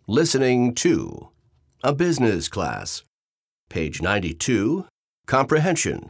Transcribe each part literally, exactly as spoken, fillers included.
Listening to a business class. Page ninety-two, Comprehension.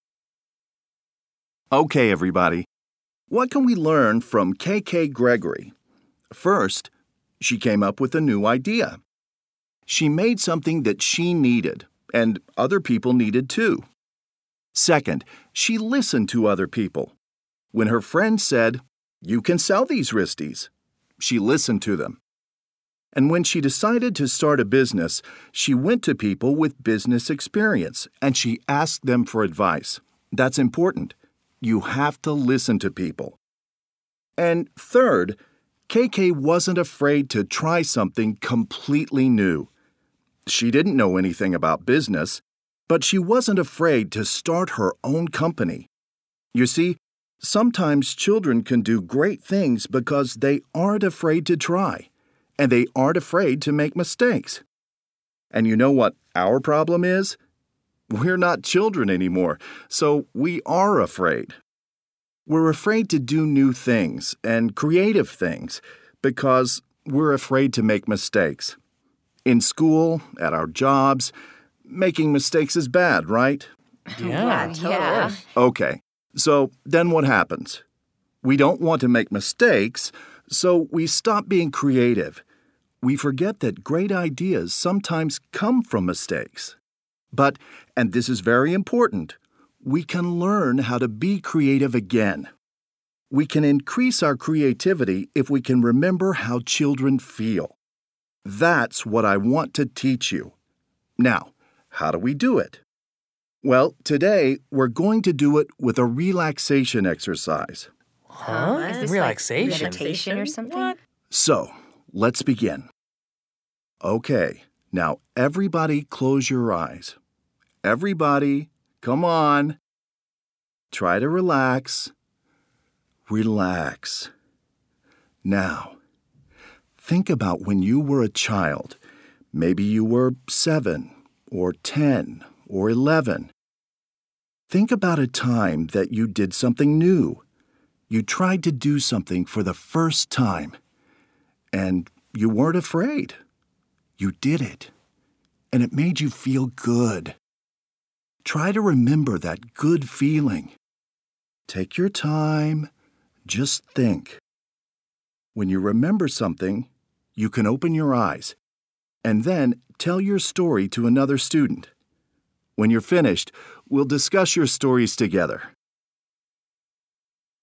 Okay, everybody. What can we learn from K K Gregory? First, she came up with a new idea. She made something that she needed, and other people needed too. Second, she listened to other people. When her friend said, "You can sell these wristies," she listened to them. And when she decided to start a business, she went to people with business experience, and she asked them for advice. That's important. You have to listen to people. And third, K K wasn't afraid to try something completely new. She didn't know anything about business, but she wasn't afraid to start her own company. You see, sometimes children can do great things because they aren't afraid to try, and they aren't afraid to make mistakes. And you know what our problem is? We're not children anymore, so we are afraid. We're afraid to do new things and creative things because we're afraid to make mistakes. In school, at our jobs, making mistakes is bad, right? Yeah, totally. Yeah. Okay, so then what happens? We don't want to make mistakes, so we stop being creative. We forget that great ideas sometimes come from mistakes. But, and this is very important, we can learn how to be creative again. We can increase our creativity if we can remember how children feel. That's what I want to teach you. Now, how do we do it? Well, today we're going to do it with a relaxation exercise. Huh? Is this Relaxation? like meditation or something? What? So, let's begin. Okay, now everybody close your eyes. Everybody, come on. Try to relax. Relax. Now, think about when you were a child. Maybe you were seven or ten or eleven. Think about a time that you did something new. You tried to do something for the first time, and you weren't afraid. You did it, and it made you feel good. Try to remember that good feeling. Take your time, just think. When you remember something, you can open your eyes, and then tell your story to another student. When you're finished, we'll discuss your stories together.